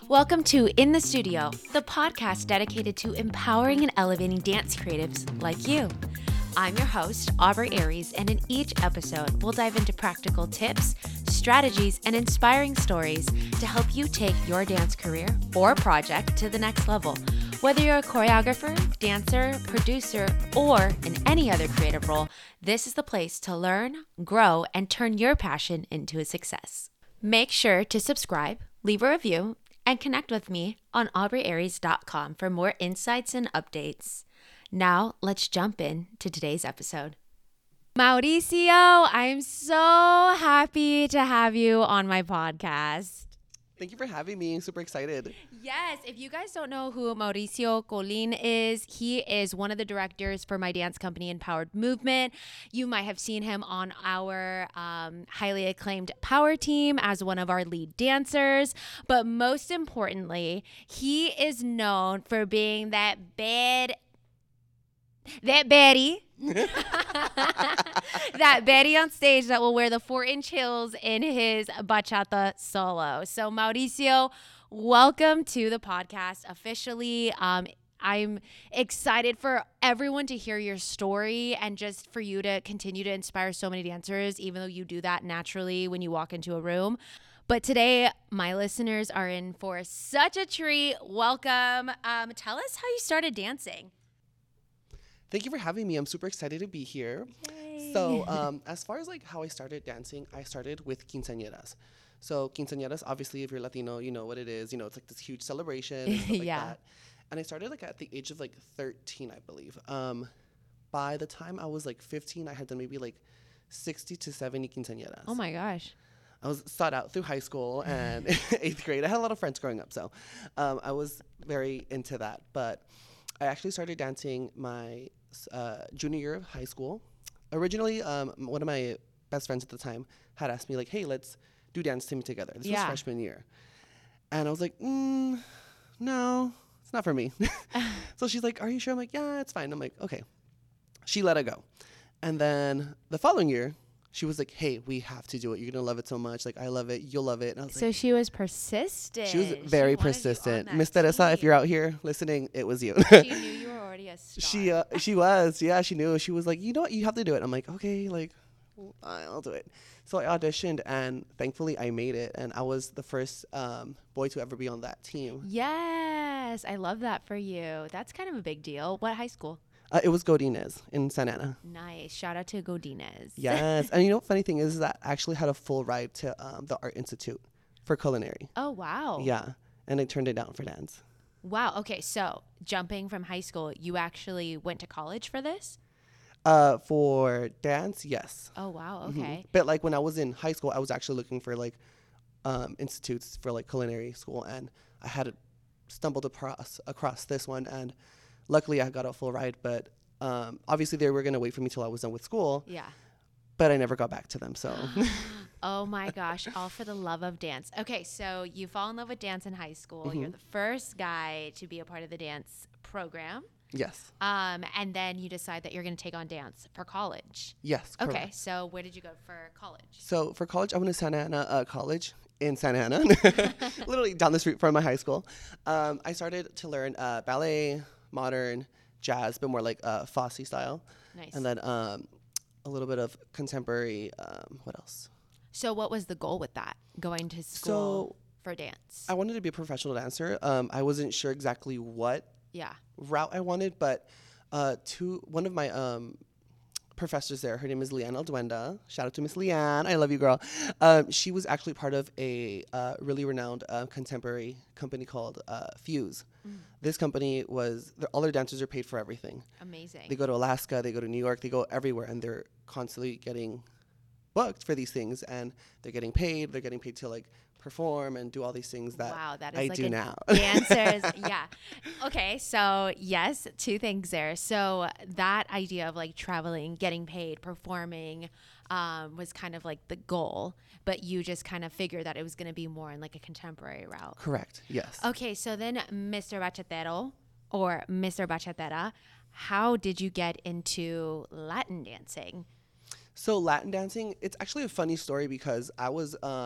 Welcome to In the Studio, the podcast dedicated to empowering and elevating dance creatives like you. I'm your host, Aubrey Aries, and in each episode, we'll dive into practical tips, strategies, and inspiring stories to help you take your dance career or project to the next level. Whether you're a choreographer, dancer, producer, or in any other creative role, this is the place to learn, grow, and turn your passion into a success. Make sure to subscribe, leave a review, and connect with me on aubreyaries.com for more insights and updates. Now, let's jump in to today's episode. Mauricio, I'm so happy to have you on my podcast. Thank you for having me. I'm super excited. Yes, if you guys don't know who Mauricio Colin is, he is one of the directors for my dance company, Empowered Movement. You might have seen him on our highly acclaimed Power Team as one of our lead dancers. But most importantly, he is known for being that Betty. That Betty on stage that will wear the 4-inch heels in his bachata solo. So Mauricio, welcome to the podcast officially. I'm excited for everyone to hear your story and just for you to continue to inspire so many dancers, even though you do that naturally when you walk into a room. But today, my listeners are in for such a treat. Welcome. Tell us how you started dancing. Thank you for having me. I'm super excited to be here. Yay. So as far as like how I started dancing, I started with quinceañeras. So quinceañeras, obviously, if you're Latino, you know what it is. You know, it's like this huge celebration and stuff like that. And I started like at the age of like 13, I believe. By the time I was like 15, I had done maybe like 60 to 70 quinceañeras. Oh my gosh. I was sought out through high school and 8th grade. I had a lot of friends growing up, so I was very into that. But I actually started dancing my junior year of high school. Originally, one of my best friends at the time had asked me, like, hey, let's do dance team together. This was freshman year. And I was like, no, it's not for me. So she's like, are you sure? I'm like, yeah, it's fine. I'm like, okay. She let it go. And then the following year, she was like, hey, we have to do it. You're going to love it so much. Like, I love it. You'll love it. And I was So she was persistent. she was very persistent. Miss Teresa, if you're out here listening, it was you. She knew you were already a star. She was. Yeah, she knew. She was like, you know what? You have to do it. I'm like, okay, like, I'll do it. So I auditioned, and thankfully I made it. And I was the first boy to ever be on that team. Yes, I love that for you. That's kind of a big deal. What high school? It was Godinez in Santa Ana. Nice. Shout out to Godinez. Yes. And you know what funny thing is that I actually had a full ride to the Art Institute for culinary. Oh, wow. Yeah. And I turned it down for dance. Wow. Okay. So jumping from high school, you actually went to college for this? For dance, yes. Oh, wow. Okay. Mm-hmm. But like when I was in high school, I was actually looking for like institutes for like culinary school, and I had stumbled across this one, and luckily I got a full ride. But obviously they were gonna wait for me till I was done with school. Yeah. But I never got back to them. So. Oh my gosh, all for the love of dance. Okay, so you fall in love with dance in high school. Mm-hmm. You're the first guy to be a part of the dance program. Yes. And then you decide that you're going to take on dance for college. Yes. Correct. Okay, so where did you go for college? So for college, I went to Santa Ana College in Santa Ana, literally down the street from my high school. I started to learn ballet, modern, jazz, but more like Fosse style. Nice. And then a little bit of contemporary. What else? So what was the goal with that, going to school for dance? I wanted to be a professional dancer. I wasn't sure exactly what route I wanted, but one of my professors there, her name is Leanne Alduenda. Shout out to Miss Leanne. I love you, girl. She was actually part of a really renowned contemporary company called Fuse. This company all their dancers are paid for everything. Amazing. They go to Alaska, they go to New York, they go everywhere, and they're constantly getting booked for these things, and they're getting paid to like perform and do all these things that, that is I like do now. Dancers, yeah. Okay, so yes, two things there. So that idea of like traveling, getting paid, performing was kind of like the goal, but you just kind of figured that it was going to be more in like a contemporary route. Correct, yes. Okay, so then Mr. Bachatero or Mr. Bachatera, how did you get into Latin dancing? So Latin dancing, it's actually a funny story because I was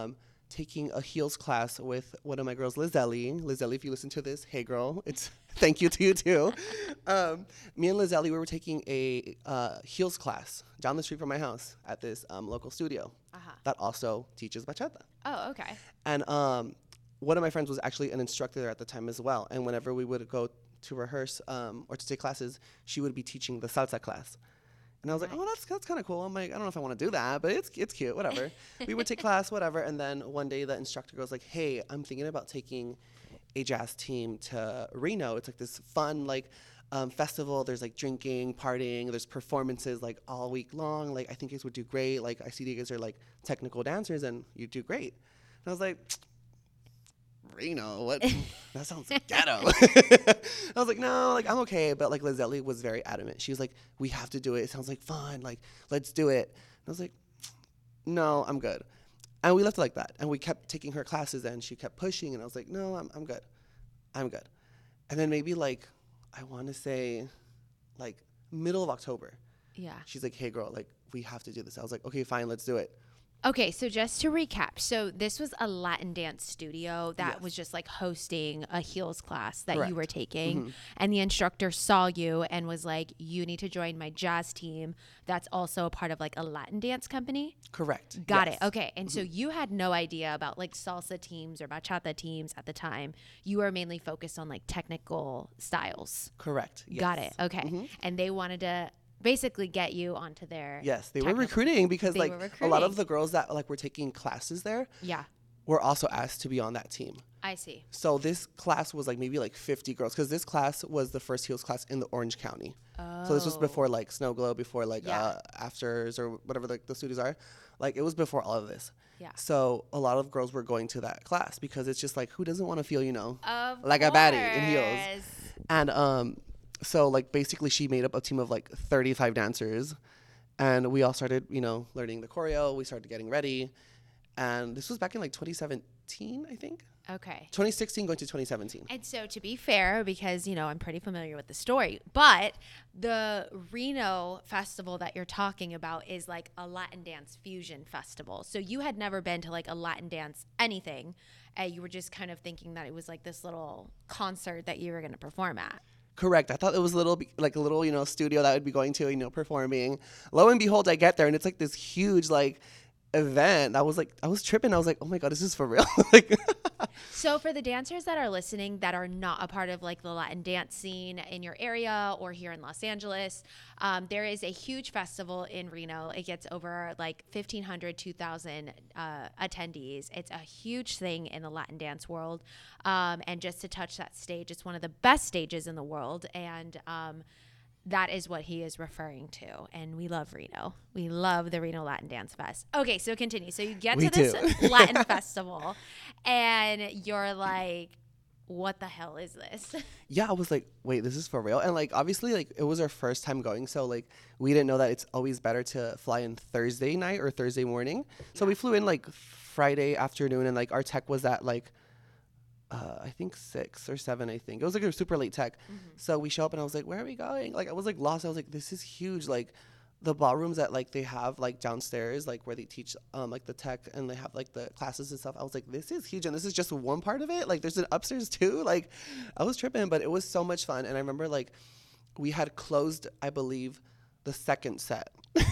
taking a heels class with one of my girls, Lizelle. Lizelle, if you listen to this, hey girl, it's thank you to you too. Me and Lizelle, we were taking a heels class down the street from my house at this local studio that also teaches bachata. Oh, okay. And one of my friends was actually an instructor there at the time as well. And whenever we would go to rehearse or to take classes, she would be teaching the salsa class. And I was like, oh, that's kind of cool. I'm like, I don't know if I want to do that, but it's cute, whatever. We would take class, whatever. And then one day the instructor goes like, hey, I'm thinking about taking a jazz team to Reno. It's like this fun, like, festival. There's like drinking, partying, there's performances like all week long. Like, I think you guys would do great. Like, I see you guys are like technical dancers and you do great. And I was like, Reno, what? That sounds ghetto. I was like, no, like, I'm okay. But like Lizelle was very adamant. She was like, we have to do it. It sounds like fun. Like, let's do it. And I was like, no, I'm good. And we left it like that. And we kept taking her classes and she kept pushing. And I was like, no, I'm good. I'm good. And then maybe like, I want to say like middle of October. Yeah. She's like, hey girl, like we have to do this. I was like, okay, fine, let's do it. Okay, so just to recap, so this was a Latin dance studio that was just like hosting a heels class that you were taking, and the instructor saw you and was like, you need to join my jazz team that's also a part of like a Latin dance company? Correct. Got it. Okay, and so you had no idea about like salsa teams or bachata teams at the time. You were mainly focused on like technical styles. Correct. Yes. Got it. Okay, and they wanted to basically get you onto their they were recruiting because like a lot of the girls that like were taking classes there were also asked to be on that team. I see. So this class was like maybe like 50 girls because this class was the first heels class in the Orange County. So this was before like Snow Globe, before like Afters or whatever like the studios are. Like it was before all of this. So a lot of girls were going to that class because it's just like, who doesn't want to feel, you know, like a baddie in heels? And so like basically she made up a team of like 35 dancers and we all started, you know, learning the choreo. We started getting ready. And this was back in like 2017, I think. Okay. 2016 going to 2017. And so to be fair, because, you know, I'm pretty familiar with the story, but the Reno festival that you're talking about is like a Latin dance fusion festival. So you had never been to like a Latin dance anything. You were just kind of thinking that it was like this little concert that you were going to perform at. Correct. I thought it was a little, you know, studio that I would be going to, you know, performing. Lo and behold, I get there and it's like this huge, like, event. I was tripping. I was like, oh my God, is this for real? Like, so for the dancers that are listening that are not a part of like the Latin dance scene in your area or here in Los Angeles, there is a huge festival in Reno. It gets over like 1,500, 2,000 attendees. It's a huge thing in the Latin dance world. And just to touch that stage, it's one of the best stages in the world. And that is what he is referring to. And we love Reno. We love the Reno Latin Dance Fest. Okay, so continue. So you get to this Latin festival and you're like, what the hell is this? Yeah, I was like, wait, this is for real? And like, obviously, like it was our first time going. So like, we didn't know that it's always better to fly in Thursday night or Thursday morning. So we flew in like Friday afternoon and like our tech was at like, I think 6 or 7, I think. It was like a super late tech. So we show up and I was like, where are we going? Like, I was like lost. I was like, this is huge. Like the ballrooms that like they have like downstairs, like where they teach like the tech and they have like the classes and stuff. I was like, this is huge. And this is just one part of it. Like there's an upstairs too. Like I was tripping, but it was so much fun. And I remember like we had closed, I believe, the second set.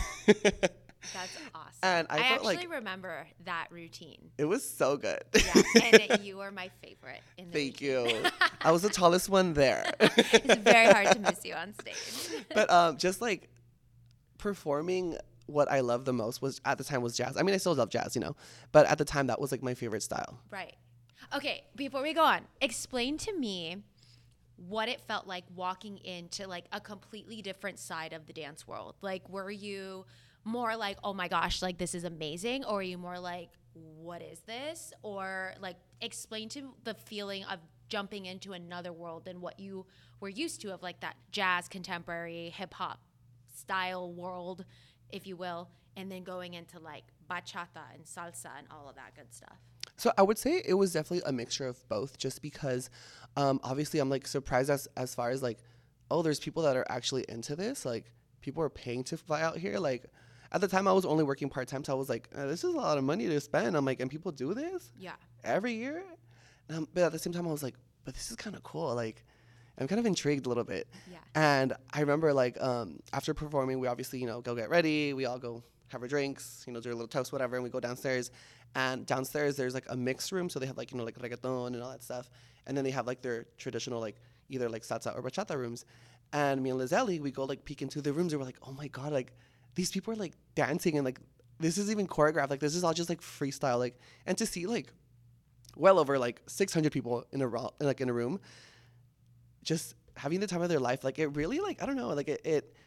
That's awesome. And I actually remember that routine. It was so good. Yeah, and you were my favorite in the Thank you. I was the tallest one there. It's very hard to miss you on stage. But just like performing, what I loved the most was at the time was jazz. I mean, I still love jazz, you know, but at the time that was like my favorite style. Right. Okay, before we go on, explain to me what it felt like walking into like a completely different side of the dance world. Like, were you more like, oh my gosh, like this is amazing? Or are you more like, what is this? Or like explain to the feeling of jumping into another world than what you were used to, of like that jazz, contemporary, hip hop style world, if you will, and then going into like bachata and salsa and all of that good stuff. So I would say it was definitely a mixture of both, just because obviously I'm like surprised as far as like, oh, there's people that are actually into this. Like people are paying to fly out here. Like, at the time I was only working part-time, so I was like, this is a lot of money to spend. I'm like, and people do this every year? But at the same time I was like, but this is kind of cool. Like, I'm kind of intrigued a little bit. Yeah. And I remember like after performing, we obviously, go get ready. We all go have our drinks, do a little toast, whatever, and we go downstairs. And downstairs there's like a mixed room, so they have like, like reggaeton and all that stuff. And then they have like their traditional like either like salsa or bachata rooms. And me and Lizelle, we go like peek into the rooms and we're like, oh my God, like these people are like dancing and like this is even choreographed. Like this is all just like freestyle. Like, and to see like well over like 600 people in a room, just having the time of their life, like it really like, I don't know, like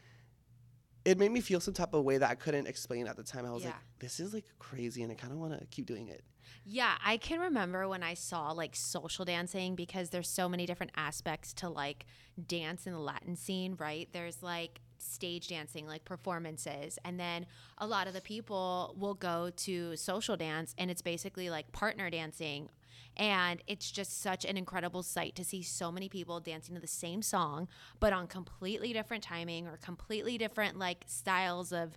it made me feel some type of way that I couldn't explain at the time. I was like, this is like crazy and I kind of want to keep doing it. Yeah, I can remember when I saw like social dancing, because there's so many different aspects to like dance in the Latin scene, right? There's like stage dancing, like performances, and then a lot of the people will go to social dance and it's basically like partner dancing. And it's just such an incredible sight to see so many people dancing to the same song, but on completely different timing or completely different like styles of,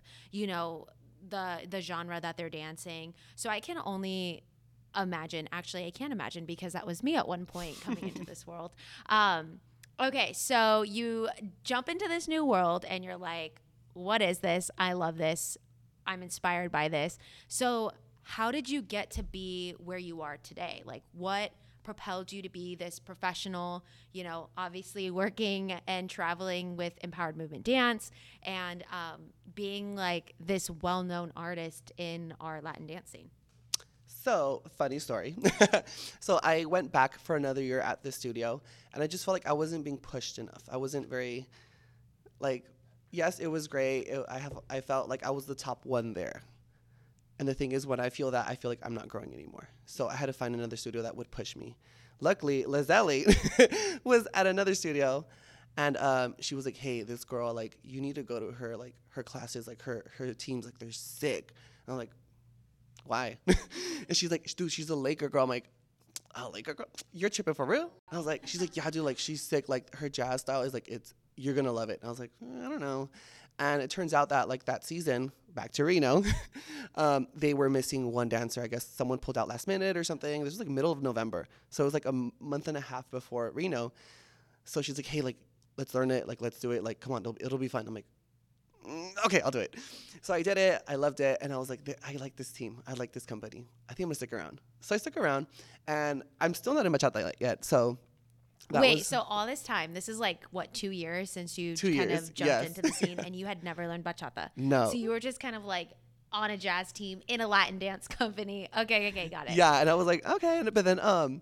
the genre that they're dancing. So I can only imagine, actually I can't imagine because that was me at one point coming into this world. Okay, so you jump into this new world and you're like, what is this? I love this. I'm inspired by this. So how did you get to be where you are today? Like, what propelled you to be this professional, obviously working and traveling with Empowered Movement Dance and being like this well-known artist in our Latin dance scene? So, funny story. So I went back for another year at the studio, and I just felt like I wasn't being pushed enough. I wasn't very, like, yes, it was great. I felt like I was the top one there. And the thing is, when I feel that, I feel like I'm not growing anymore. So I had to find another studio that would push me. Luckily, Lizelle was at another studio, and she was like, hey, this girl, like, you need to go to her, like, her classes, like, her teams, like, they're sick. And I'm like, why? And she's like, dude, she's a Laker girl. I'm like, oh, Laker girl? You're tripping for real? I was like, she's like, yeah, dude, like, she's sick. Like, her jazz style is, like, you're going to love it. And I was like, I don't know. And it turns out that, like, that season, back to Reno, they were missing one dancer. I guess someone pulled out last minute or something. This was, like, middle of November. So it was, like, a month and a half before Reno. So she's like, hey, like, let's learn it. Like, let's do it. Like, come on, it'll be fun. I'm like, okay, I'll do it. So I did it. I loved it. And I was like, I like this team. I like this company. I think I'm going to stick around. So I stuck around. And I'm still not in bachata yet. So so all this time, this is like, what, 2 years since you kind of jumped into the scene and you had never learned bachata? No. So you were just kind of like on a jazz team in a Latin dance company. Okay, got it. Yeah, and I was like, okay. But then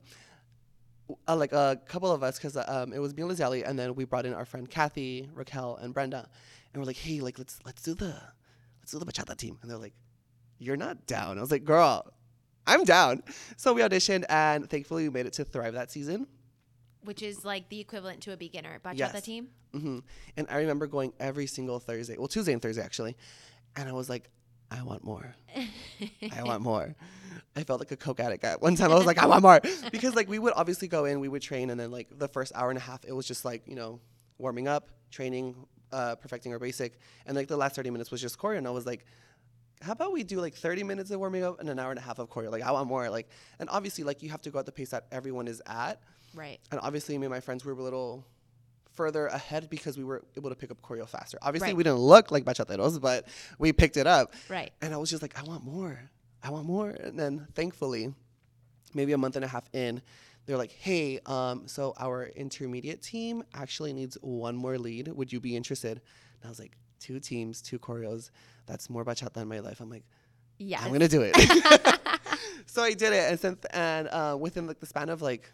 like a couple of us, because it was me and Lizelle, and then we brought in our friend Kathy, Raquel, and Brenda. And we're like, hey, like let's do the bachata team. And they're like, you're not down. I was like, girl, I'm down. So we auditioned, and thankfully we made it to Thrive that season. Which is like the equivalent to a beginner bachata team? Mm-hmm. And I remember going every single Thursday, well, Tuesday and Thursday actually, and I was like, I want more. I want more. I felt like a coke addict at one time. I was like, I want more. Because like we would obviously go in, we would train, and then like the first hour and a half, it was just like, warming up, training, perfecting our basic. And like the last 30 minutes was just choreo. And I was like, how about we do like 30 minutes of warming up and an hour and a half of choreo? Like I want more. Like, and obviously like you have to go at the pace that everyone is at. Right. And obviously me and my friends were a little further ahead because we were able to pick up choreo faster. Obviously we didn't look like bachateros, but we picked it up. Right. And I was just like, I want more. And then thankfully, maybe a month and a half in, they're like, hey, so our intermediate team actually needs one more lead. Would you be interested? And I was like, 2 teams, 2 choreos. That's more bachata in my life. I'm like, yes. I'm going to do it. So I did it. And within like the span of like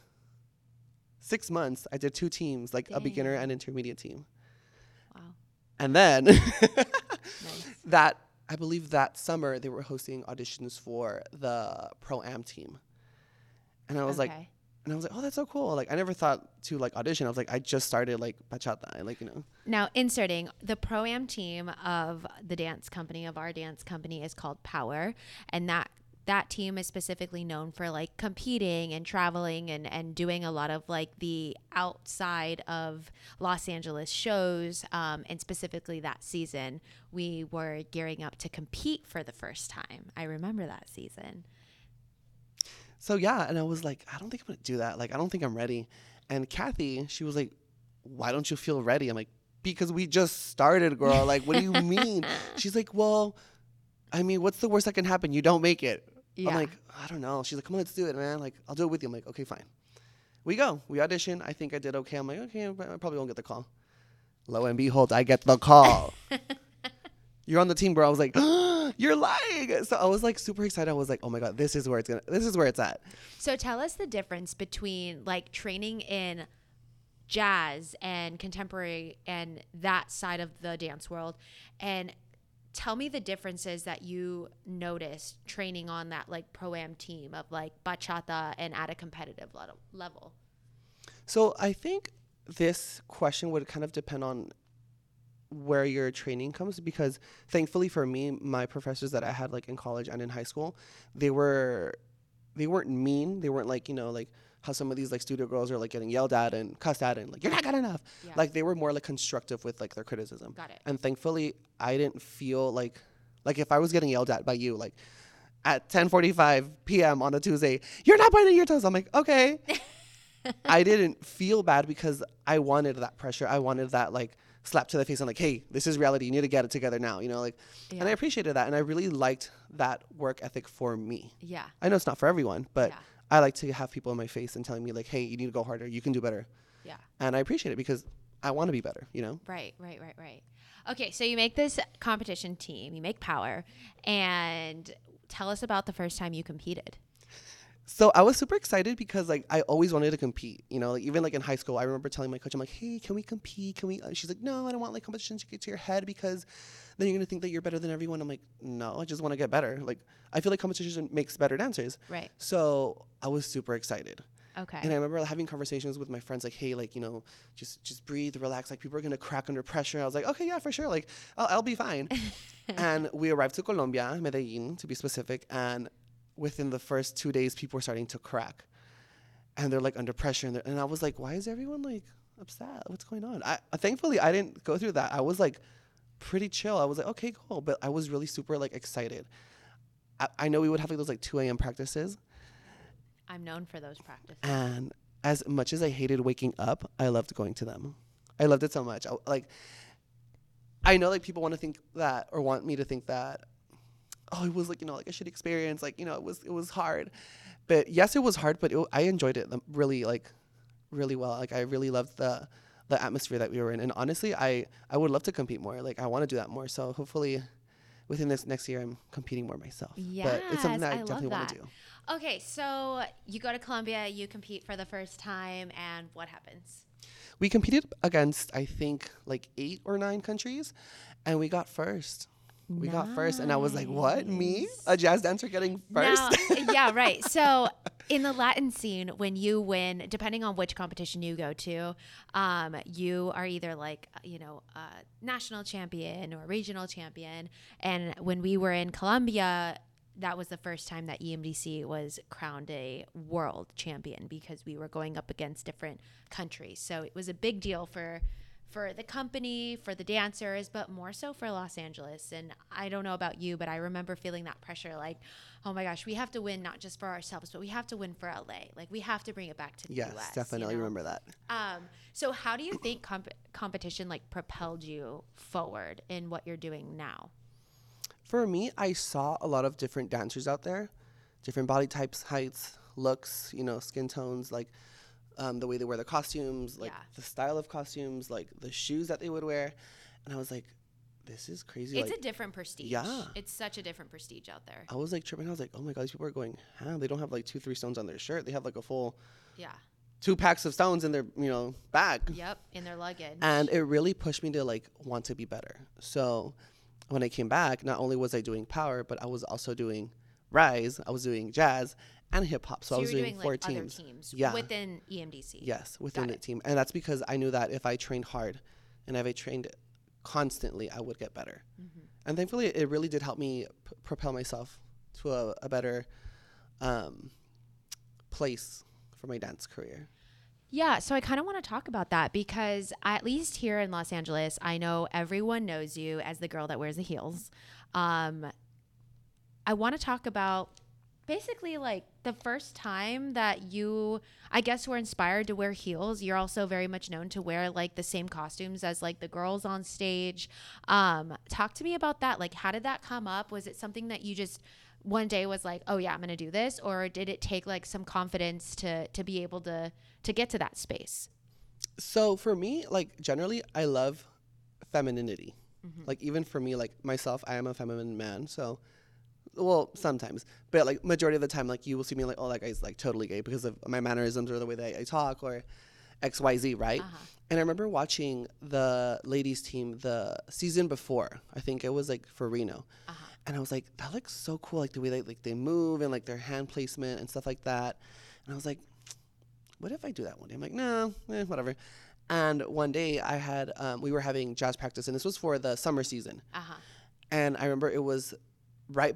6 months, I did 2 teams, like a beginner and intermediate team. Wow. And then nice. I believe that summer they were hosting auditions for the Pro-Am team. And I was like, oh, that's so cool. Like, I never thought to like audition. I was like, I just started like bachata. And, like, Now, inserting the Pro-Am team of the dance company, of our dance company, is called Power. And that that team is specifically known for like competing and traveling and doing a lot of like the outside of Los Angeles shows. And specifically that season, we were gearing up to compete for the first time. I remember that season. So yeah, and I was like, I don't think I'm gonna do that. Like, I don't think I'm ready. And Kathy, she was like, why don't you feel ready? I'm like, because we just started, girl. Like, what do you mean? She's like, well, I mean, what's the worst that can happen? You don't make it. Yeah. I'm like, I don't know. She's like, come on, let's do it, man. Like, I'll do it with you. I'm like, okay, fine. We go. We audition. I think I did okay. I'm like, okay, I probably won't get the call. Lo and behold, I get the call. You're on the team, bro. I was like, you're lying. So I was like super excited. I was like, oh my God, this is where it's at. So tell us the difference between like training in jazz and contemporary and that side of the dance world, and tell me the differences that you noticed training on that like pro-am team of like bachata and at a competitive level. So I think this question would kind of depend on where your training comes, because thankfully for me, my professors that I had like in college and in high school, they weren't mean. They weren't like, you know, like how some of these like studio girls are like getting yelled at and cussed at and like, you're not good enough. Yeah. Like they were more like constructive with like their criticism. Got it. And thankfully I didn't feel like if I was getting yelled at by you, like at 10:45 p.m. on a Tuesday, you're not pointing your toes. I'm like, okay. I didn't feel bad because I wanted that pressure. I wanted that like slap to the face. I'm like, hey, this is reality. You need to get it together now, you know, like, yeah. And I appreciated that. And I really liked that work ethic for me. Yeah. I know it's not for everyone, but yeah. I like to have people in my face and telling me like, hey, you need to go harder. You can do better. Yeah. And I appreciate it because I want to be better, you know? Right. Okay. So you make this competition team, you make Power, and tell us about the first time you competed. So I was super excited because like I always wanted to compete, you know, like even like in high school, I remember telling my coach, I'm like, hey, can we compete? Can we? She's like, no, I don't want like competition to get to your head because then you're going to think that you're better than everyone. I'm like, no, I just want to get better. Like I feel like competition makes better dancers. Right. So I was super excited. Okay. And I remember having conversations with my friends like, hey, like, you know, just breathe, relax. Like people are going to crack under pressure. I was like, okay, yeah, for sure. Like I'll be fine. And we arrived to Colombia, Medellin to be specific. And within the first 2 days, people were starting to crack, and they're like under pressure. And I was like, why is everyone like upset? What's going on? Thankfully, I didn't go through that. I was like pretty chill. I was like, okay, cool. But I was really super like excited. I know we would have like those like 2 a.m. practices. I'm known for those practices. And as much as I hated waking up, I loved going to them. I loved it so much. I know like people want to think that, or want me to think that, oh, it was like, you know, like a shitty experience. Like, you know, it was hard. But yes, it was hard, but I enjoyed it really well. Like I really loved the atmosphere that we were in. And honestly, I would love to compete more. Like I want to do that more. So hopefully within this next year, I'm competing more myself. Yes, but it's something that I definitely want to do. Okay. So you go to Colombia, you compete for the first time, and what happens? We competed against, I think, like 8 or 9 countries, and we got first. We got first, and I was like, what? Me? A jazz dancer getting first? Now, yeah, right. So in the Latin scene, when you win, depending on which competition you go to, you are either like, you know, a national champion or regional champion. And when we were in Colombia, that was the first time that EMDC was crowned a world champion, because we were going up against different countries. So it was a big deal for the company, for the dancers, but more so for Los Angeles. And I don't know about you, but I remember feeling that pressure, like, oh my gosh, we have to win not just for ourselves, but we have to win for LA. Like we have to bring it back to the US. Yes, definitely, you know? Remember that. So how do you think competition like propelled you forward in what you're doing now? For me, I saw a lot of different dancers out there, different body types, heights, looks, you know, skin tones, like the way they wear their costumes, like the style of costumes, like the shoes that they would wear. And I was like, this is crazy. It's like, a different prestige. Yeah. It's such a different prestige out there. I was like tripping. I was like, oh my God, these people are going, they don't have like 2-3 stones on their shirt. They have like a full 2 packs of stones in their, you know, bag. Yep, in their luggage. And it really pushed me to like want to be better. So when I came back, not only was I doing Power, but I was also doing Rise. I was doing jazz and hip hop. So I was doing 4 like teams. Other teams yeah. within EMDC. Yes, within the team. And that's because I knew that if I trained hard and if I trained constantly, I would get better. Mm-hmm. And thankfully, it really did help me propel myself to a better place for my dance career. Yeah, so I kind of want to talk about that because at least here in Los Angeles, I know everyone knows you as the girl that wears the heels. I want to talk about basically like the first time that you, I guess, were inspired to wear heels. You're also very much known to wear like the same costumes as like the girls on stage. Talk to me about that. Like, how did that come up? Was it something that you just one day was like, oh yeah, I'm going to do this? Or did it take like some confidence to be able to get to that space? So for me, like generally I love femininity. Like even for me, like myself, I am a feminine man. So, well, sometimes, but like majority of the time, like you will see me like, oh, that guy's like totally gay because of my mannerisms or the way that I talk or XYZ, right? And I remember watching the ladies team the season before. I think it was like for Reno. And I was like, that looks so cool, like the way they move and like their hand placement and stuff like that. And I was like, what if I do that one day? I'm like, no, whatever. And one day I had, we were having jazz practice, and this was for the summer season. And I remember it was right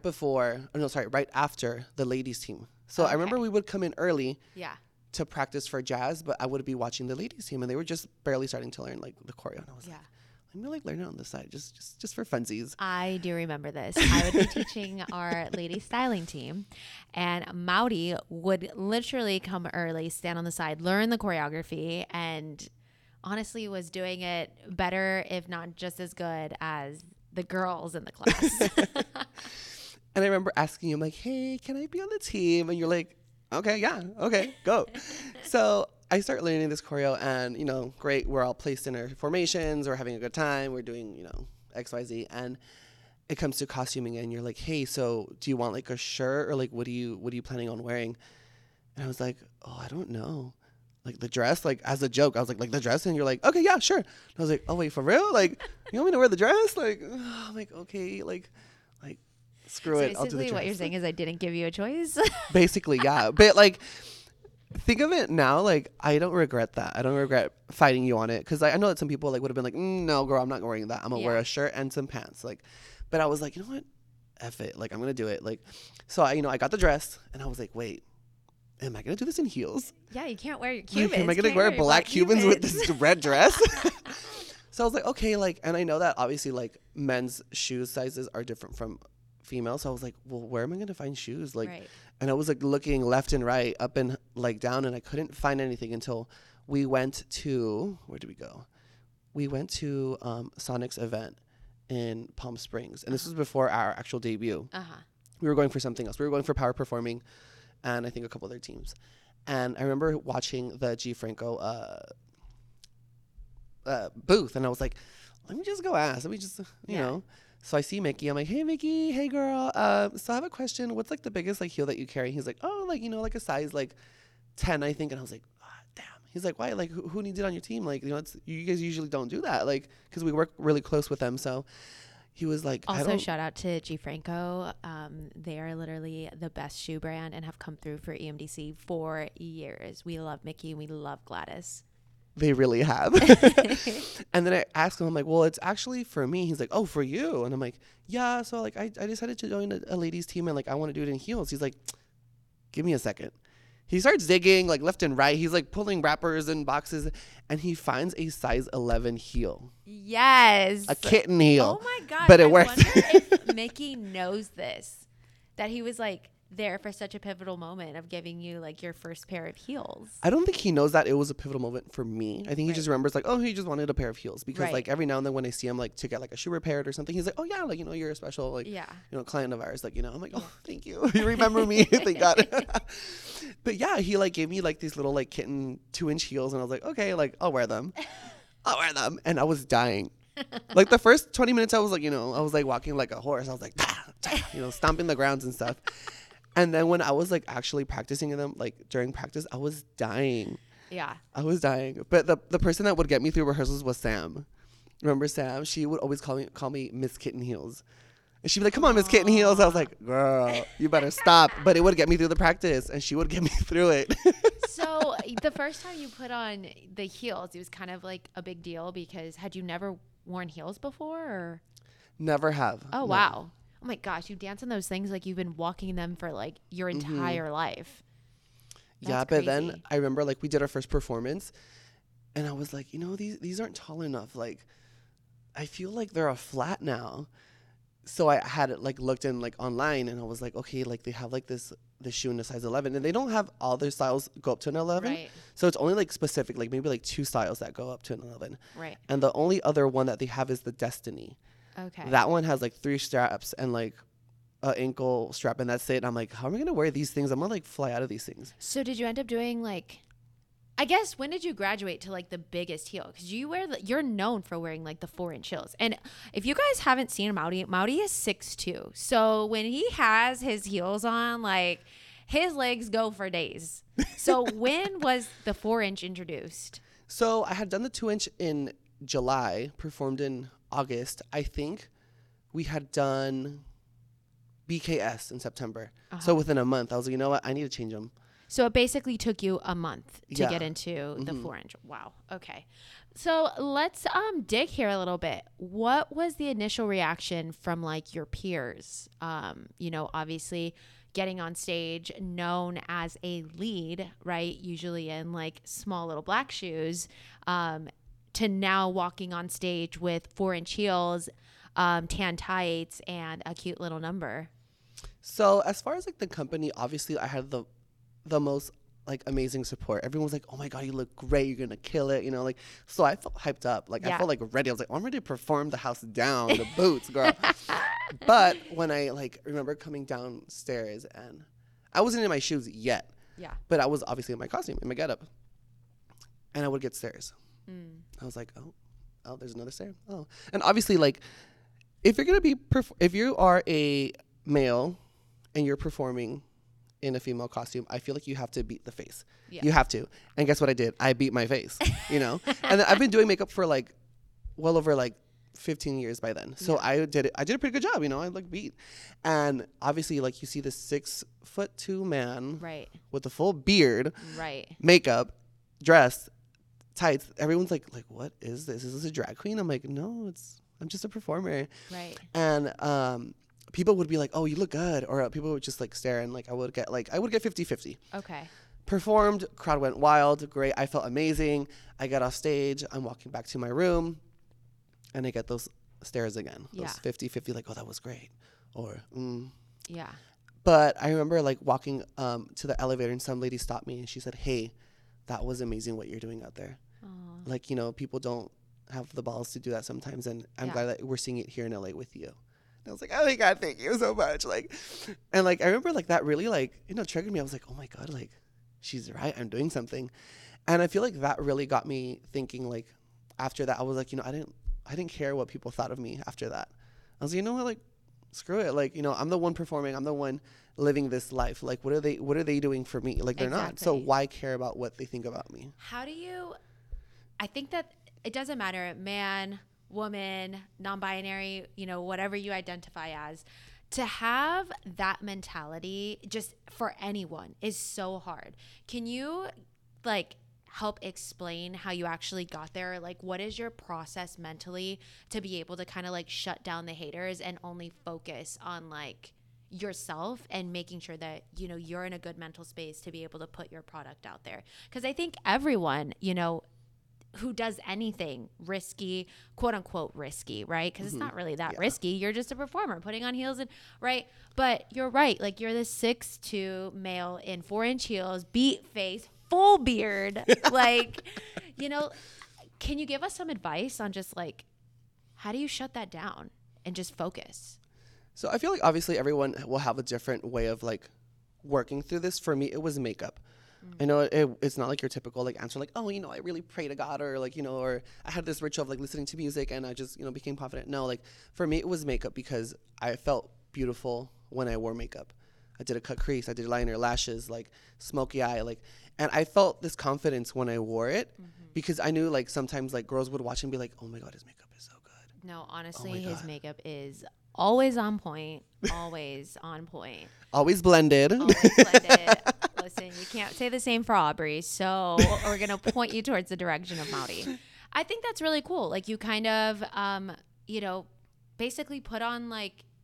after the ladies team. So I remember we would come in early to practice for jazz, but I would be watching the ladies team, and they were just barely starting to learn like the choreo. And I was like, let me like learn it on the side, just for funsies. I do remember this. I would be teaching our lady styling team, and Maudie would literally come early, stand on the side, learn the choreography, and honestly was doing it better, if not just as good as the girls in the class. And I remember asking him like, hey, can I be on the team? And you're like, okay, yeah, okay, go. So I start learning this choreo, and, you know, great. We're all placed in our formations. We're having a good time. We're doing, you know, XYZ. And it comes to costuming, and you're like, hey, so do you want like a shirt, or like, what are you planning on wearing? And I was like, oh, I don't know. Like the dress, like as a joke, I was like the dress. And you're like, okay, yeah, sure. And I was like, oh, wait, for real? Like, you want me to wear the dress? Like, I'm like, okay, like screw it. I'll do the Basically dress. what you're saying is I didn't give you a choice. Basically, yeah. But like, think of it now, like I don't regret that. I don't regret fighting you on it, because I know that some people like would have been like, no, girl, I'm not wearing that. I'm gonna wear a shirt and some pants. Like, but I was like, you know what? F it. Like, I'm gonna do it. Like, so I got the dress, and I was like, wait, am I gonna do this in heels? Yeah, you can't wear your Cubans. Like, am I gonna wear black Cubans with this red dress? So I was like, okay, like, and I know that obviously like men's shoe sizes are different from female. So I was like, well, where am I going to find shoes? Like, and I was like looking left and right, up and like down, and I couldn't find anything until we went to, where did we go? We went to Sonic's event in Palm Springs. And this was before our actual debut. We were going for something else. We were going for Power Performing and I think a couple other teams. And I remember watching the G Franco booth, and I was like, let me just go ask. Let me just, you know. So I see Mickey. I'm like, hey, Mickey. Hey, girl. So I have a question. What's like the biggest like heel that you carry? He's like, oh, like, you know, like a size like 10, I think. And I was like, oh, damn. He's like, why? Like, who needs it on your team? Like, you know, you guys usually don't do that. Like, because we work really close with them. So he was like, also shout out to G Franco. They are literally the best shoe brand and have come through for EMDC for years. We love Mickey. We love Gladys. They really have. And then I asked him, I'm like, well, it's actually for me. He's like, oh, for you? And I'm like, yeah. So like, I decided to join a ladies team, and like, I want to do it in heels. He's like, give me a second. He starts digging like left and right. He's like pulling wrappers and boxes, and he finds a size 11 heel. Yes. A kitten heel. Oh my God. But it works. works. I wonder if Mickey knows this, that he was like there for such a pivotal moment of giving you like your first pair of heels. I don't think he knows that it was a pivotal moment for me. I think he just remembers like, oh, he just wanted a pair of heels, because like every now and then when I see him like to get like a shoe repaired or something, he's like, oh yeah, like, you know, you're a special like, you know, client of ours. Like, you know, I'm like, oh, thank you. You remember me. Thank God. But yeah, he like gave me like these little like kitten 2-inch heels, and I was like, okay, like I'll wear them. And I was dying. Like the first 20 minutes I was like, you know, I was like walking like a horse. I was like, you know, stomping the grounds and stuff. And then when I was like actually practicing in them, like during practice, I was dying. Yeah. I was dying. But the person that would get me through rehearsals was Sam. Remember Sam? She would always call me Miss Kitten Heels. And she'd be like, come on, Miss Kitten Heels. I was like, girl, you better stop. But it would get me through the practice, and she would get me through it. So the first time you put on the heels, it was kind of like a big deal, because had you never worn heels before? Or? Never have. Oh, no. wow. Oh my gosh, you dance on those things like you've been walking them for like your entire life. That's crazy. But then I remember like we did our first performance and I was like, you know, these aren't tall enough. Like I feel like they're a flat now. So I had it like looked in like online and I was like, okay, like they have like this shoe in a size 11 and they don't have all their styles go up to an 11. Right. So it's only like specific, like maybe like 2 styles that go up to an 11. Right. And the only other one that they have is the Destiny. Okay. That one has like 3 straps and like an ankle strap and that's it. And I'm like, how am I going to wear these things? I'm going to like fly out of these things. So did you end up doing like, I guess, when did you graduate to like the biggest heel? Because you're known for wearing like the 4-inch heels. And if you guys haven't seen Maudy is 6'2". So when he has his heels on, like his legs go for days. So when was the 4-inch introduced? So I had done the 2-inch in July, performed in August. I think we had done BKS in September. So within a month, I was like, you know what? I need to change them. So it basically took you a month to get into the 4-inch. Wow. Okay. So let's dig here a little bit. What was the initial reaction from like your peers? You know, obviously getting on stage known as a lead, right? Usually in like small little black shoes, to now walking on stage with 4-inch heels, tan tights, and a cute little number. So as far as like the company, obviously I had the most like amazing support. Everyone was like, oh my God, you look great. You're going to kill it. You know, like, so I felt hyped up. Like I felt like ready. I was like, oh, I'm ready to perform the house down, the boots, girl. But when I like remember coming downstairs and I wasn't in my shoes yet. Yeah. But I was obviously in my costume, in my getup. And I would get stares. I was like, oh, there's another stare. Oh. And obviously like if you're going to be, if you are a male and you're performing in a female costume, I feel like you have to beat the face. Yeah. You have to. And guess what I did? I beat my face, you know? And I've been doing makeup for like well over like 15 years by then. So I did a pretty good job, you know? I like beat. And obviously like you see this 6'2" man with a full beard, makeup, dress, tights. Everyone's like, what is this? Is this a drag queen? I'm like, no, I'm just a performer. Right. And people would be like, oh, you look good. Or people would just like stare and like I would get 50-50. Okay. Performed, crowd went wild, great. I felt amazing. I got off stage. I'm walking back to my room and I get those stares again. Those 50-50 like, oh, that was great. Or, Yeah. But I remember like walking to the elevator and some lady stopped me and she said, hey, that was amazing what you're doing out there. Aww. Like, you know, people don't have the balls to do that sometimes. And I'm glad that we're seeing it here in LA with you. And I was like, oh my God, thank you so much. Like, and like, I remember like that really like, you know, triggered me. I was like, oh my God, like she's right. I'm doing something. And I feel like that really got me thinking like after that, I was like, you know, I didn't care what people thought of me after that. I was like, you know what, like, screw it. Like, you know, I'm the one performing. I'm the one living this life. Like, what are they doing for me? Like, they're not. So why care about what they think about me? I think that it doesn't matter, man, woman, non-binary, you know, whatever you identify as, to have that mentality just for anyone is so hard. Can you like help explain how you actually got there? Like, what is your process mentally to be able to kind of like shut down the haters and only focus on like yourself and making sure that, you know, you're in a good mental space to be able to put your product out there? Because I think everyone, you know, who does anything risky, quote unquote risky, right? Because it's not really that risky. You're just a performer putting on heels, and right. But you're right. Like, you're the 6'2" male in 4-inch heels, beat face, full beard. Like, you know, can you give us some advice on just like, how do you shut that down and just focus? So I feel like obviously everyone will have a different way of like working through this. For me, it was makeup. I know it's not like your typical like answer like, oh, you know, I really pray to God, or like, you know, or I had this ritual of like listening to music and I just, you know, became confident. No, like for me it was makeup, because I felt beautiful when I wore makeup. I did a cut crease, I did liner, lashes, like smoky eye, like, and I felt this confidence when I wore it, because I knew like sometimes like girls would watch and be like, oh my God, his makeup is so good. No, honestly, his makeup is always on point. Always on point. Always blended. Always blended. Listen, you can't say the same for Aubrey, so we're going to point you towards the direction of Maudy. I think that's really cool. Like, you kind of, you know, basically put on like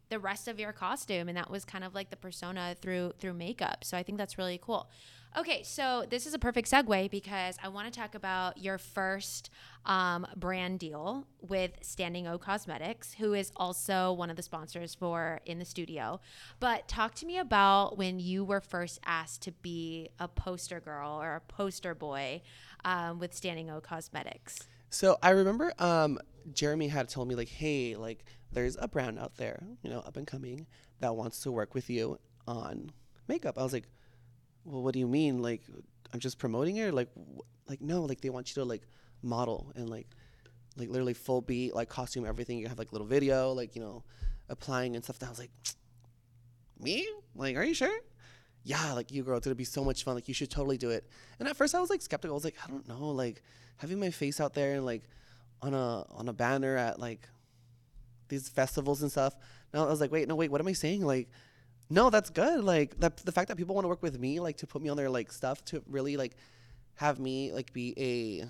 the rest of your costume, and that was kind of like the persona through makeup. So I think that's really cool. Okay, so this is a perfect segue because I want to talk about your first brand deal with Standing O Cosmetics, who is also one of the sponsors for In the Studio. But talk to me about when you were first asked to be a poster girl or a poster boy with Standing O Cosmetics. So I remember Jeremy had told me like, hey, like there's a brand out there, you know, up and coming that wants to work with you on makeup. I was like, well, what do you mean? Like, I'm just promoting it? Or like no, like they want you to like model and like literally full beat, like costume, everything. You have like little video, like, you know, applying and stuff. And I was like, me? Like, are you sure? Yeah, like you girl, it's gonna be so much fun. Like you should totally do it. And at first I was like skeptical. I was like, I don't know, like having my face out there and like on a banner at like these festivals and stuff. Now I was like, wait, what am I saying? Like, no, that's good. Like the fact that people want to work with me, like to put me on their like stuff, to really like have me like be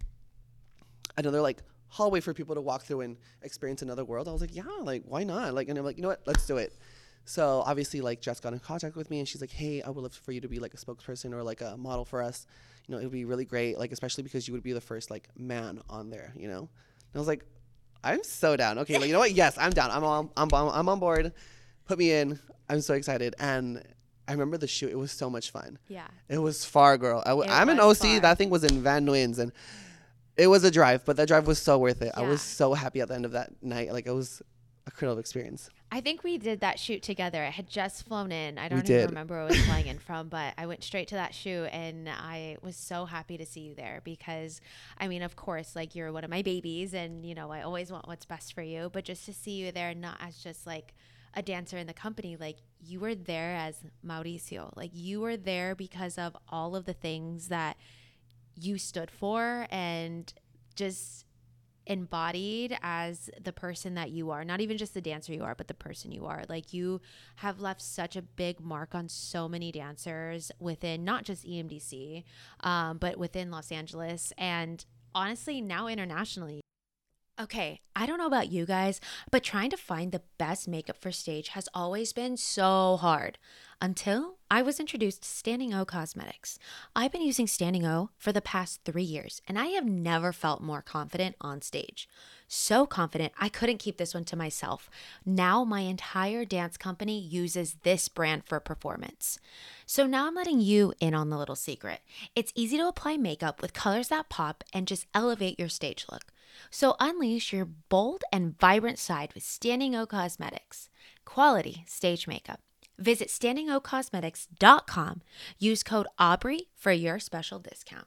another like hallway for people to walk through and experience another world. I was like, yeah, like why not? Like, and I'm like, you know what? Let's do it. So obviously like Jess got in contact with me and she's like, hey, I would love for you to be like a spokesperson or like a model for us. You know, it would be really great. Like, especially because you would be the first like man on there, you know? And I was like, I'm so down. Okay. Like, you know what? Yes, I'm down. I'm on board. Put me in. I'm so excited. And I remember the shoot. It was so much fun. Yeah. It was far, girl. I'm in OC. Far. That thing was in Van Nuys, and it was a drive, but that drive was so worth it. Yeah. I was so happy at the end of that night. Like, it was a incredible experience. I think we did that shoot together. I had just flown in. I don't even remember where I was flying in from, but I went straight to that shoot, and I was so happy to see you there because, I mean, of course, like you're one of my babies, and, you know, I always want what's best for you, but just to see you there, not as just like a dancer in the company, like you were there as Mauricio. Like you were there because of all of the things that you stood for and just embodied as the person that you are, not even just the dancer you are, but the person you are. Like you have left such a big mark on so many dancers within not just EMDC, but within Los Angeles and honestly now internationally. Okay, I don't know about you guys, but trying to find the best makeup for stage has always been so hard until I was introduced to Standing O Cosmetics. I've been using Standing O for the past 3 years, and I have never felt more confident on stage. So confident, I couldn't keep this one to myself. Now my entire dance company uses this brand for performance. So now I'm letting you in on the little secret. It's easy to apply makeup with colors that pop and just elevate your stage look. So unleash your bold and vibrant side with Standing O Cosmetics. Quality stage makeup. Visit standingocosmetics.com. Use code Aubrey for your special discount.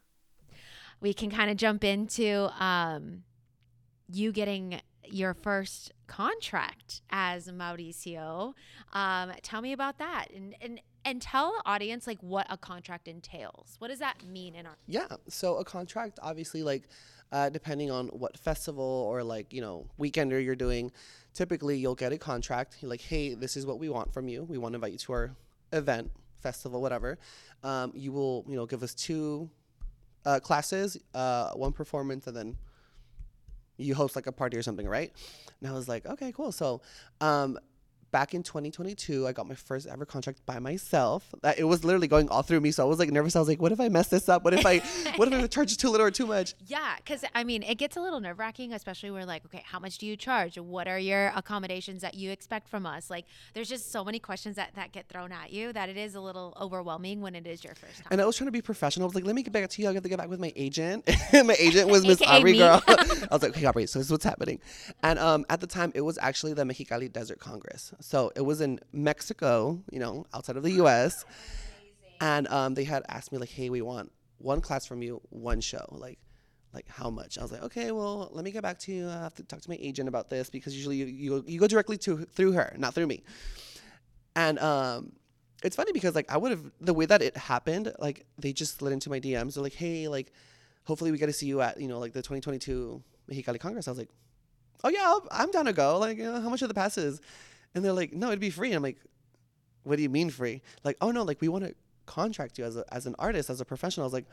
We can kind of jump into you getting your first contract as Mauricio. Tell me about that and tell the audience like what a contract entails. What does that mean in our? Yeah. So a contract, obviously, like depending on what festival or like, you know, weekender you're doing, typically you'll get a contract. You're like, hey, this is what we want from you. We want to invite you to our event, festival, whatever. You will, you know, give us 2 classes, 1 performance, and then you host like a party or something, right? And I was like, okay, cool. So back in 2022, I got my first ever contract by myself. It was literally going all through me. So I was like nervous. I was like, what if I mess this up? What if I charge too little or too much? Yeah, because I mean, it gets a little nerve wracking, especially when we're like, okay, how much do you charge? What are your accommodations that you expect from us? Like, there's just so many questions that get thrown at you that it is a little overwhelming when it is your first time. And I was trying to be professional. I was like, let me get back to you. I got to get back with my agent. My agent was Miss Aubrey, girl. I was like, okay, Aubrey, so this is what's happening. And at the time, it was actually the Mexicali Desert Congress. So it was in Mexico, you know, outside of the U.S. And they had asked me like, hey, we want 1 class from you, 1 show. Like how much? I was like, okay, well, let me get back to you. I have to talk to my agent about this because usually you go directly through her, not through me. And it's funny because like the way that it happened, like they just slid into my DMs. They're like, hey, like hopefully we get to see you at, you know, like the 2022 Mexicali Congress. I was like, oh yeah, I'm down to go. Like, how much are the passes? And they're like, no, it'd be free. And I'm like, what do you mean free? Like, oh no, like we want to contract you as an artist, as a professional. I was like,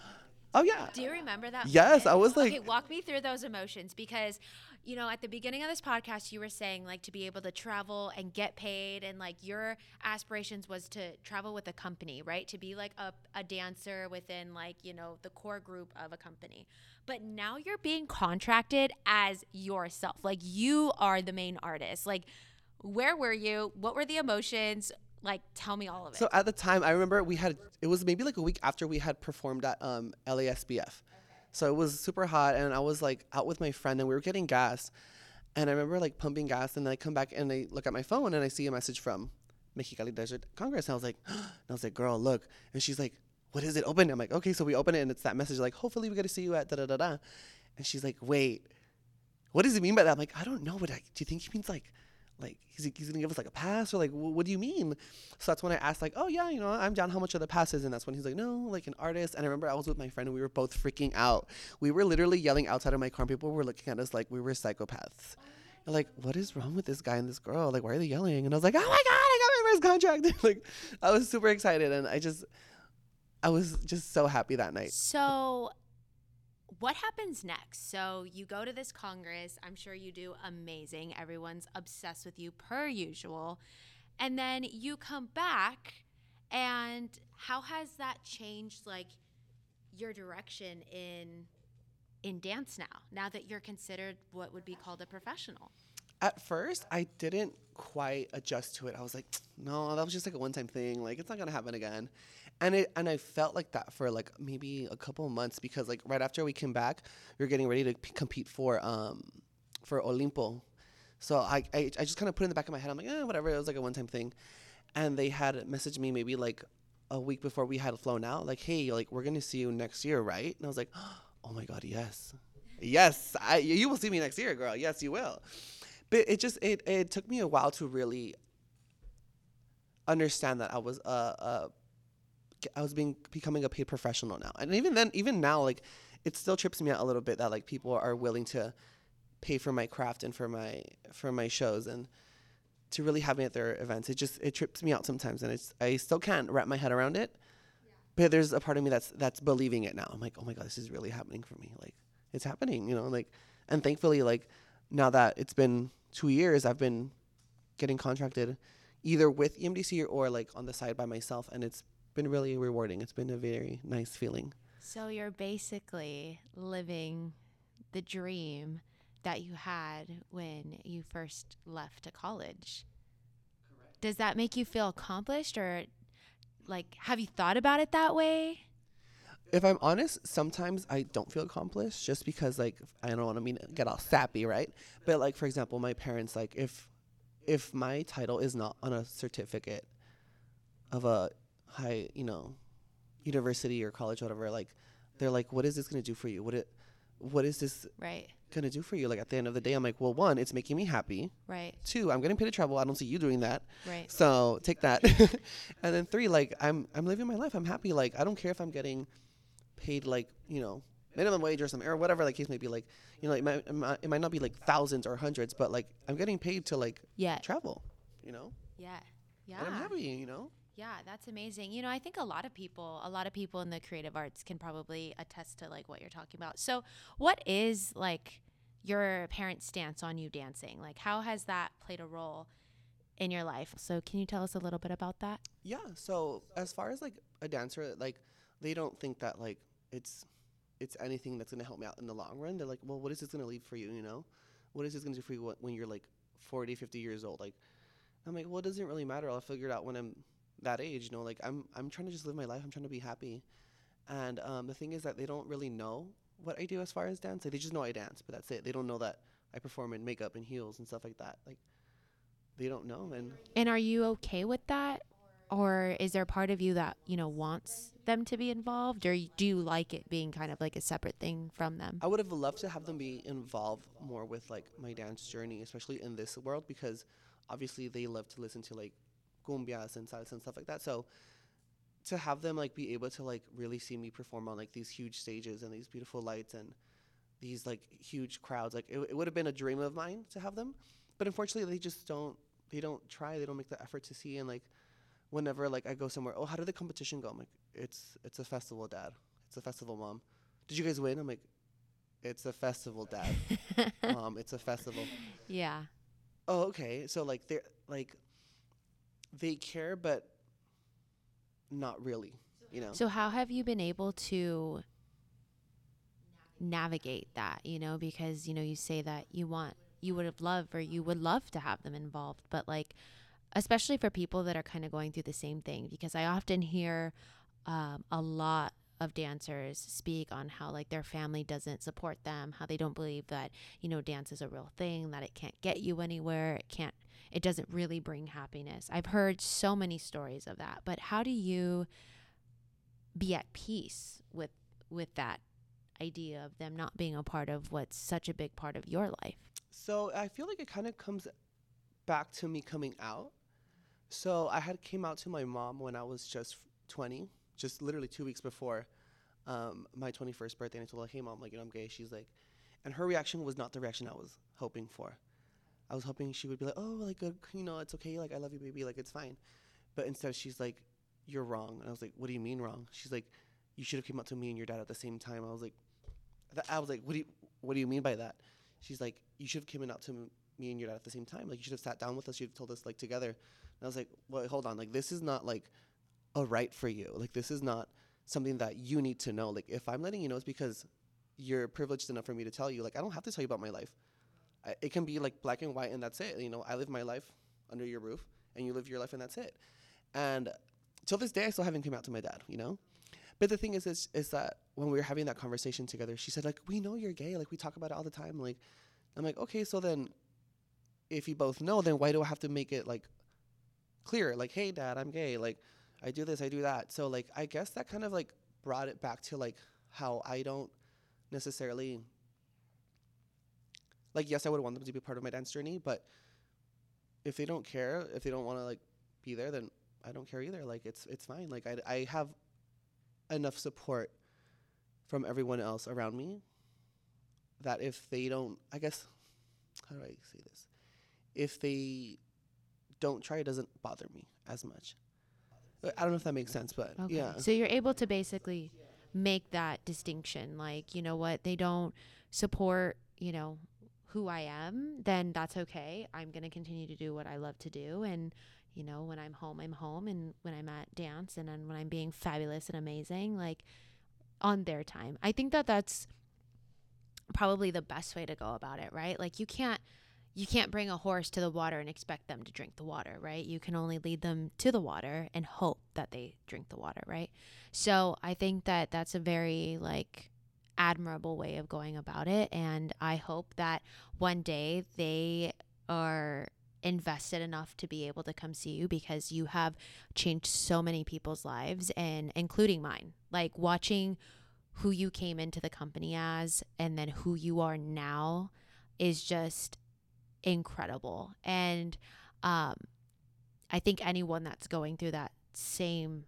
Oh yeah. Do you remember that Yes, moment? I was like, Okay, walk me through those emotions because, you know, at the beginning of this podcast, you were saying like to be able to travel and get paid, and like your aspirations was to travel with a company, right? To be like a dancer within like, you know, the core group of a company. But now you're being contracted as yourself. Like you are the main artist. Like, where were you? What were the emotions? Like, tell me all of so it. at the time, I remember it was maybe like a week after we had performed at LASBF. So it was super hot, and I was like out with my friend, and we were getting gas. And I remember like pumping gas, and then I come back and I look at my phone, and I see a message from Mexicali Desert Congress. And I was like, girl, look. And she's like, what is it? Open it. I'm like, okay. So we open it, and it's that message like, hopefully we get to see you at da da da da. And she's like, wait, what does it mean by that? I'm like, I don't know. Do you think he means like he's gonna give us like a pass, or like what do you mean? So that's when I asked like, oh yeah, you know, I'm down how much are the passes, and that's when he's like, no, like an artist. And I remember I was with my friend, and we were both freaking out. We were literally yelling outside of my car, and people were looking at us like we were psychopaths. And like, what is wrong with this guy and this girl? Like, why are they yelling? And I was like, oh my god, I got my first contract. Like, I was super excited, and I was just so happy that night. So, what happens next? So, you go to this Congress. I'm sure you do amazing. Everyone's obsessed with you, per usual. And then you come back, and how has that changed, like, your direction in dance now that you're considered what would be called a professional? At first, I didn't quite adjust to it. I was like, no, that was just like a one-time thing. Like, it's not gonna happen again. And I felt like that for like maybe a couple of months, because like right after we came back, we were getting ready to compete for Olimpo. So I just kind of put it in the back of my head. I'm like, whatever. It was like a one-time thing. And they had messaged me maybe like a week before we had flown out, like, hey, like we're gonna see you next year, right? And I was like, oh my god, yes, yes, you will see me next year, girl. Yes, you will. But it took me a while to really understand that I was becoming a paid professional now. And even now, like, it still trips me out a little bit that like people are willing to pay for my craft and for my shows, and to really have me at their events. It trips me out sometimes, and I still can't wrap my head around it. Yeah. But there's a part of me that's believing it now. I'm like, oh my god, this is really happening for me. Like, it's happening, you know. Like, and thankfully, like, now that it's been 2 years, I've been getting contracted either with EMDC or like on the side by myself, and it's been really rewarding. It's been a very nice feeling. So you're basically living the dream that you had when you first left to college. Correct. Does that make you feel accomplished, or like have you thought about it that way? If I'm honest, sometimes I don't feel accomplished, just because like I don't want to get all sappy, right? But like, for example, my parents, like if my title is not on a certificate of a high, you know, university or college or whatever, like they're like, what is this going to do for you? What is this right going to do for you? Like, at the end of the day, I'm like, well, one, it's making me happy. Right. Two, I'm getting paid to travel. I don't see you doing that. Right. So take that. And then three, like I'm living my life. I'm happy. Like, I don't care if I'm getting paid like, you know, minimum wage or something or whatever the case may be. Like, you know, it might not be like thousands or hundreds, but like I'm getting paid to like travel, you know? Yeah. Yeah. And I'm happy, you know? Yeah, that's amazing. You know, I think a lot of people in the creative arts can probably attest to like what you're talking about. So what is like your parents' stance on you dancing? Like, how has that played a role in your life? So can you tell us a little bit about that? Yeah. So as far as like a dancer, like they don't think that like it's anything that's going to help me out in the long run. They're like, well, what is this going to leave for you? You know, what is this going to do for you when you're like 40, 50 years old? Like, I'm like, well, it doesn't really matter. I'll figure it out when I'm that age, you know. Like, I'm trying to just live my life. I'm trying to be happy. And the thing is that they don't really know what I do as far as dance. Like, they just know I dance, but that's it. They don't know that I perform in makeup and heels and stuff like that. Like, they don't know. And are you okay with that? Or is there part of you that, you know, wants them to be involved? Or do you like it being kind of like a separate thing from them? I would have loved to have them be involved more with like my dance journey, especially in this world, because obviously they love to listen to like cumbias and salsa and stuff like that. So to have them like be able to like really see me perform on like these huge stages and these beautiful lights and these like huge crowds, like it would have been a dream of mine to have them. But unfortunately, they don't try, they don't make the effort to see. And like whenever like I go somewhere, oh, how did the competition go? I'm like, it's a festival, Dad. It's a festival, Mom. did you guys win? I'm like, it's a festival, Dad. Mom, it's a festival. Yeah. Oh, okay. So like they're like they care, but not really. You know. So how have you been able to navigate that, because you say that you would have loved, or you would love to have them involved, but like, especially for people that are kind of going through the same thing, because I often hear a lot of dancers speak on how like their family doesn't support them, how they don't believe that dance is a real thing, that it can't get you anywhere, it doesn't really bring happiness. I've heard so many stories of that, but how do you be at peace with that idea of them not being a part of what's such a big part of your life? So I feel like it kind of comes back to me coming out. So I had came out to my mom when I was just 20, just literally 2 weeks before my 21st birthday. And I told her, hey, Mom, like, I'm gay. She's like, and her reaction was not the reaction I was hoping for. I was hoping she would be like, oh, like, good, it's okay. Like, I love you, baby. Like, it's fine. But instead, she's like, you're wrong. And I was like, what do you mean wrong? She's like, you should have came out to me and your dad at the same time. I was like, what do you mean by that? She's like, you should have came out to me and your dad at the same time. Like, you should have sat down with us. You should have told us, like, together. And I was like, well, hold on. Like, this is not, like, a right for you. Like, this is not something that you need to know. Like, if I'm letting you know, it's because you're privileged enough for me to tell you. Like, I don't have to tell you about my life. It can be, like, black and white, and that's it. I live my life under your roof, and you live your life, and that's it. And till this day, I still haven't come out to my dad, But the thing is that when we were having that conversation together, she said, like, we know you're gay. Like, we talk about it all the time. Like, I'm like, okay, so then if you both know, then why do I have to make it, like, clear? Like, hey, Dad, I'm gay. Like, I do this, I do that. So, like, I guess that kind of, like, brought it back to, like, how I don't necessarily, like, yes, I would want them to be part of my dance journey, but if they don't care, if they don't want to, like, be there, then I don't care either. Like, it's fine. Like, I have enough support from everyone else around me that if they don't, I guess, how do I say this? If they don't try, it doesn't bother me as much. I don't know if that makes sense, but Okay. yeah. So you're able to basically make that distinction. Like, you know what, they don't support, who I am, then that's okay. I'm going to continue to do what I love to do. And, when I'm home, I'm home. And when I'm at dance and then when I'm being fabulous and amazing, like, on their time. I think that that's probably the best way to go about it, right? Like, you can't bring a horse to the water and expect them to drink the water, right? You can only lead them to the water and hope that they drink the water, right? So I think that that's a very, like, admirable way of going about it. And I hope that one day they are invested enough to be able to come see you, because you have changed so many people's lives, and including mine. Like, watching who you came into the company as and then who you are now is just incredible. And I think anyone that's going through that same,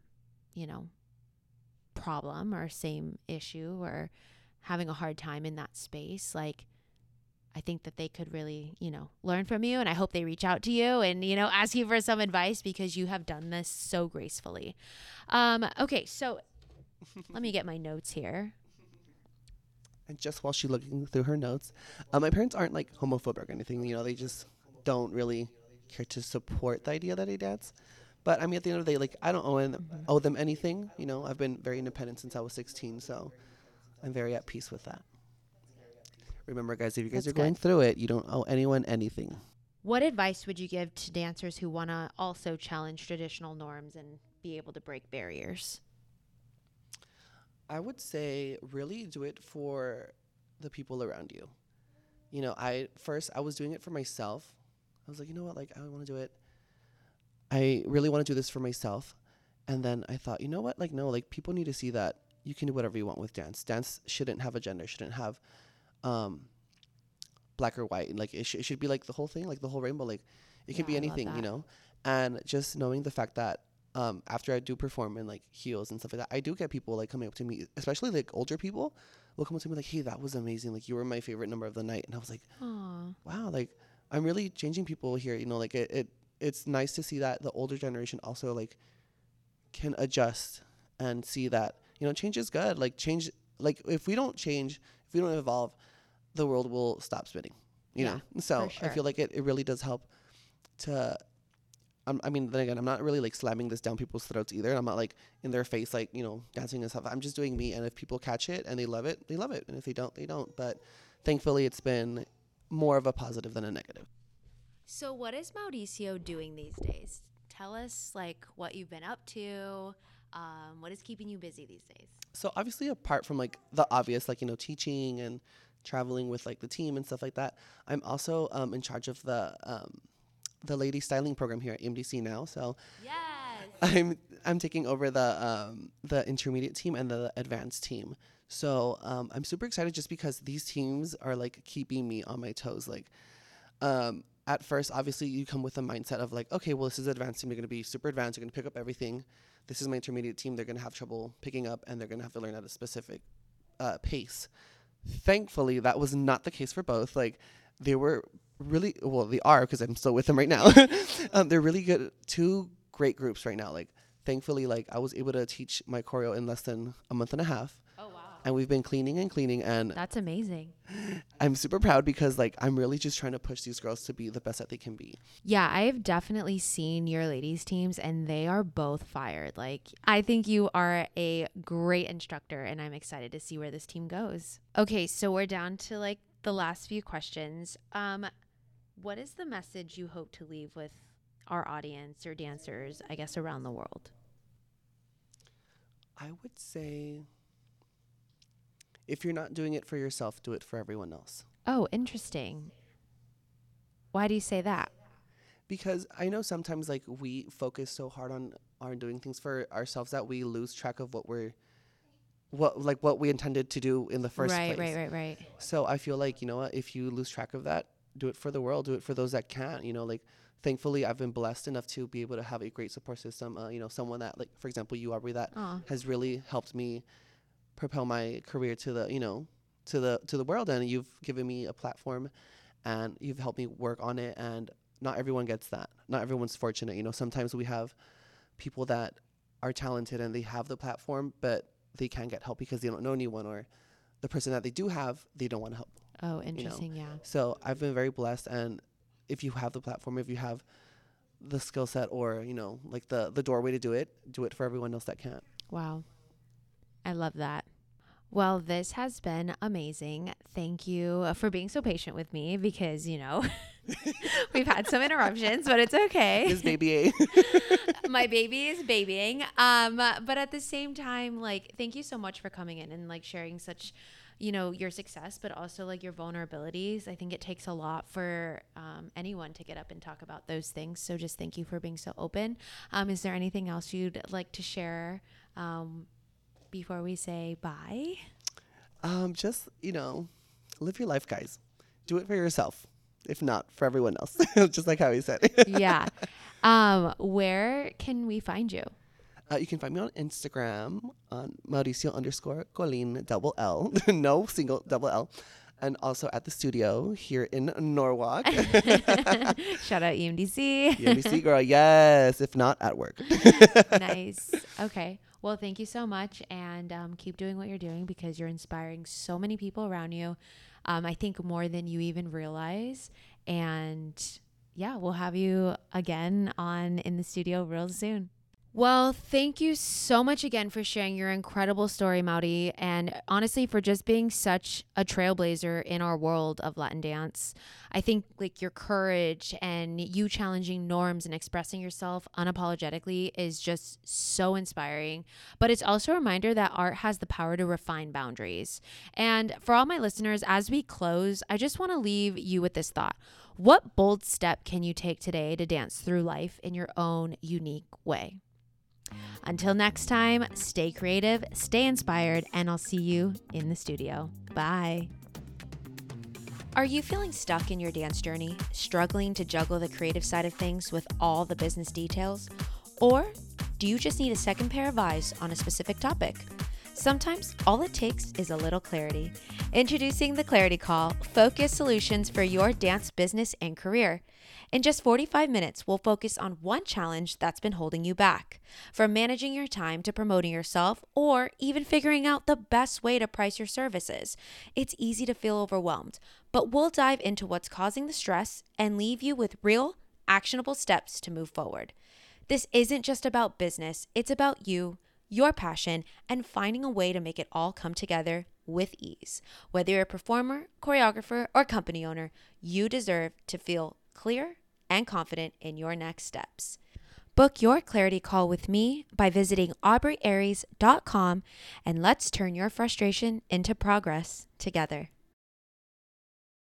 problem or same issue or having a hard time in that space, like, I think that they could really, learn from you. And I hope they reach out to you and, ask you for some advice, because you have done this so gracefully. Okay, so let me get my notes here. And just while she's looking through her notes, my parents aren't, like, homophobic or anything. They just don't really care to support the idea that I dance. But, I mean, at the end of the day, like, I don't owe them anything. I've been very independent since I was 16, so I'm very at peace with that. Remember, guys, if you guys are going through it, you don't owe anyone anything. What advice would you give to dancers who want to also challenge traditional norms and be able to break barriers? I would say really do it for the people around you. I was doing it for myself. I was like, you know what, like, I want to do it. I really want to do this for myself. And then I thought, you know what, like, no, like, people need to see that you can do whatever you want with dance. Dance shouldn't have a gender, shouldn't have black or white. Like, it should be like the whole thing, like the whole rainbow. Like, it can be anything, And just knowing the fact that after I do perform in, like, heels and stuff like that, I do get people, like, coming up to me, especially, like, older people will come up to me like, hey, that was amazing. Like, you were my favorite number of the night. And I was like, aww, wow, like, I'm really changing people here. Like, it's nice to see that the older generation also, like, can adjust and see that, change is good. Like, change like if we don't change, if we don't evolve, the world will stop spinning, you know? So for sure. I feel like it really does help to, I mean, then again, I'm not really like slamming this down people's throats either. I'm not like in their face, like, you know, dancing and stuff. I'm just doing me. And if people catch it and they love it, they love it. And if they don't, they don't. But thankfully it's been more of a positive than a negative. So what is Mauricio doing these days? Tell us like what you've been up to. What is keeping you busy these days? So obviously apart from like the obvious, like, you know, teaching and traveling with like the team and stuff like that, I'm also in charge of the lady styling program here at EMDC now. So Yes. I'm taking over the intermediate team and the advanced team. So I'm super excited just because these teams are like keeping me on my toes. Like at first, obviously you come with a mindset of like, okay, well, this is advanced team. They're going to be super advanced. They're going to pick up everything. This is my intermediate team. They're going to have trouble picking up and they're going to have to learn at a specific pace. Thankfully, that was not the case for both. Like they were really, well, they are because I'm still with them right now. They're really good. Two great groups right now. Like thankfully, like I was able to teach my choreo in less than a month and a half. Oh, wow. And we've been cleaning and That's amazing. I'm super proud because like I'm really just trying to push these girls to be the best that they can be. Yeah, I have definitely seen your ladies teams and they are both fired. Like I think you are a great instructor and I'm excited to see where this team goes. Okay, so we're down to like the last few questions. What is the message you hope to leave with our audience or dancers, I guess, around the world? I would say if you're not doing it for yourself, do it for everyone else. Oh, interesting. Why do you say that? Because I know sometimes like we focus so hard on doing things for ourselves that we lose track of what we intended to do in the first place. Right. So I feel like, you know what, if you lose track of that, do it for the world, do it for those that can't, you know, like thankfully I've been blessed enough to be able to have a great support system. You know, someone that like, for example, you, Aubrey, that has really helped me propel my career to the, you know, to the world. And you've given me a platform and you've helped me work on it. And not everyone gets that. Not everyone's fortunate. You know, sometimes we have people that are talented and they have the platform, but they can't get help because they don't know anyone, or the person that they do have, they don't want to help. Oh, interesting. You know? Yeah. So I've been very blessed. And if you have the platform, if you have the skill set or, you know, like the doorway to do it for everyone else that can't. Wow. I love that. Well, this has been amazing. Thank you for being so patient with me because, you know, we've had some interruptions, but it's okay. His baby. My baby is babying. But at the same time, like, thank you so much for coming in and like sharing such, you know, your success, but also like your vulnerabilities. I think it takes a lot for anyone to get up and talk about those things. So just thank you for being so open. Is there anything else you'd like to share before we say bye? Just, you know, live your life, guys. Do it for yourself, if not for everyone else. Just like how he said. Yeah. Where can we find you? You can find me on Instagram on Mauricio_Colin double L. No, single double L. And also at the studio here in Norwalk. Shout out EMDC. EMDC girl, yes. If not, at work. Nice. Okay. Well, thank you so much. And keep doing what you're doing because you're inspiring so many people around you. I think more than you even realize. And yeah, we'll have you again on in the studio real soon. Well, thank you so much again for sharing your incredible story, Mauri, and honestly for just being such a trailblazer in our world of Latin dance. I think like your courage and you challenging norms and expressing yourself unapologetically is just so inspiring. But it's also a reminder that art has the power to refine boundaries. And for all my listeners, as we close, I just want to leave you with this thought. What bold step can you take today to dance through life in your own unique way? Until next time, stay creative, stay inspired, and I'll see you in the studio. Bye. Are you feeling stuck in your dance journey, struggling to juggle the creative side of things with all the business details? Or do you just need a second pair of eyes on a specific topic? Sometimes all it takes is a little clarity. Introducing the Clarity Call, focused solutions for your dance business and career. In just 45 minutes, we'll focus on one challenge that's been holding you back. From managing your time to promoting yourself, or even figuring out the best way to price your services. It's easy to feel overwhelmed, but we'll dive into what's causing the stress and leave you with real, actionable steps to move forward. This isn't just about business, it's about you, your passion, and finding a way to make it all come together with ease. Whether you're a performer, choreographer, or company owner, you deserve to feel clear and confident in your next steps. Book your clarity call with me by visiting aubreyarys.com, and let's turn your frustration into progress together.